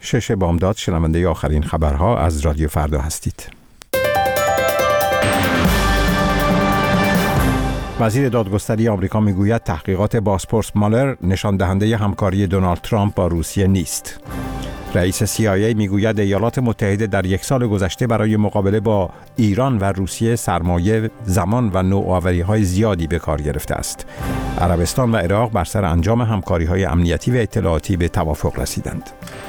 6 بامداد شنونده آخرین خبرها از رادیو فردا هستید. وزیر دادگستری آمریکا میگوید تحقیقات بازپرس مالر نشان دهنده همکاری دونالد ترامپ با روسیه نیست. رئیس CIA میگوید ایالات متحده در 1 سال گذشته برای مقابله با ایران و روسیه سرمایه، زمان و نوآوری‌های زیادی به کار گرفته است. عربستان و عراق بر سر انجام همکاری‌های امنیتی و اطلاعاتی به توافق رسیدند.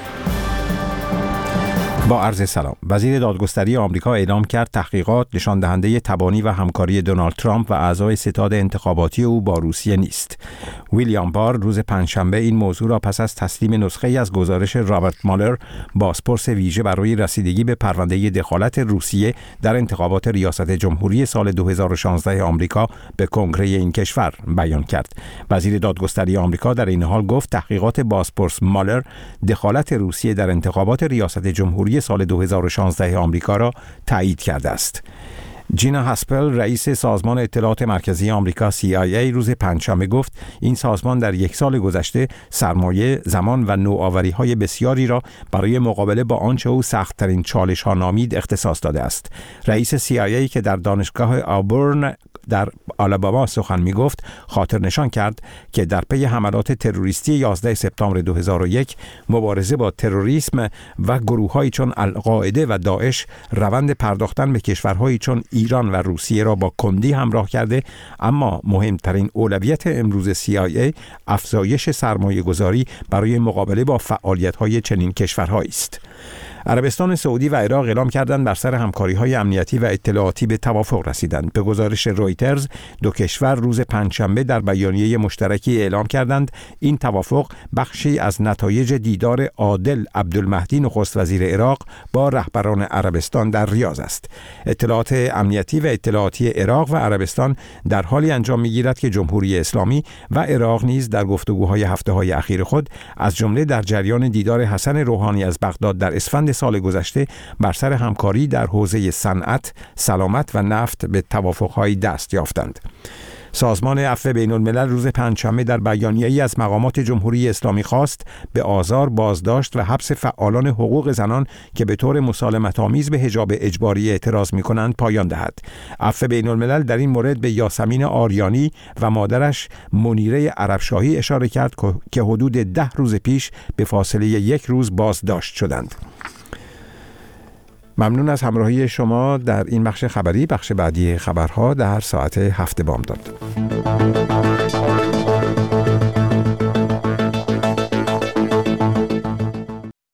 با عرض سلام. وزیر دادگستری آمریکا اعلام کرد تحقیقات نشان دهنده تبانی و همکاری دونالد ترامپ و اعضای ستاد انتخاباتی او با روسیه نیست. ویلیام بار روز پنجشنبه این موضوع را پس از تسلیم نسخه‌ای از گزارش رابرت مالر، بازپرس ویژه برای رسیدگی به پرونده دخالت روسیه در انتخابات ریاست جمهوری سال 2016 آمریکا به کنگره این کشور بیان کرد. وزیر دادگستری آمریکا در این حال گفت تحقیقات بازپرس مالر دخالت روسیه در انتخابات ریاست جمهوری سال 2016 آمریکا را تایید کرده است. جینا هاسپل رئیس سازمان اطلاعات مرکزی آمریکا CIA روز پنجشنبه گفت این سازمان در 1 سال گذشته سرمایه، زمان و نوآوری‌های بسیاری را برای مقابله با آنچه او سخت‌ترین چالش‌ها نامید اختصاص داده است. رئیس CIA که در دانشگاه آبورن در آلاباما سخن می‌گفت خاطر نشان کرد که در پی حملات تروریستی 11 سپتامبر 2001 مبارزه با تروریسم و گروه‌هایی چون القاعده و داعش روند پرداختن به کشورهایی چون ایران و روسیه را با کندی همراه کرده، اما مهمترین اولویت امروز CIA افزایش سرمایه‌گذاری برای مقابله با فعالیت‌های چنین کشورهایی است. عربستان سعودی و عراق اعلام کردند بر سر همکاری‌های امنیتی و اطلاعاتی به توافق رسیدند. به گزارش رویترز، دو کشور روز پنجشنبه در بیانیه مشترکی اعلام کردند این توافق بخشی از نتایج دیدار عادل عبدالمهدی نخست وزیر عراق با رهبران عربستان در ریاض است. اطلاعات امنیتی و اطلاعاتی عراق و عربستان در حالی انجام می‌گیرد که جمهوری اسلامی و عراق نیز در گفتگوهای هفته‌های اخیر خود از جمله در جریان دیدار حسن روحانی از بغداد در اسفند سال گذشته بر سر همکاری در حوزه صنعت، سلامت و نفت به توافق‌های دست یافتند. سازمان عفو بین‌الملل روز پنجشنبه در بیانیه‌ای از مقامات جمهوری اسلامی خواست به آزار، بازداشت و حبس فعالان حقوق زنان که به طور مسالمت‌آمیز به حجاب اجباری اعتراض می‌کنند پایان دهد. عفو بین‌الملل در این مورد به یاسمین آریانی و مادرش منیره عربشاهی اشاره کرد که حدود 10 روز پیش به فاصله 1 روز بازداشت شدند. ممنون از همراهی شما در این بخش خبری. بخش بعدی خبرها در ساعت 7 بامداد.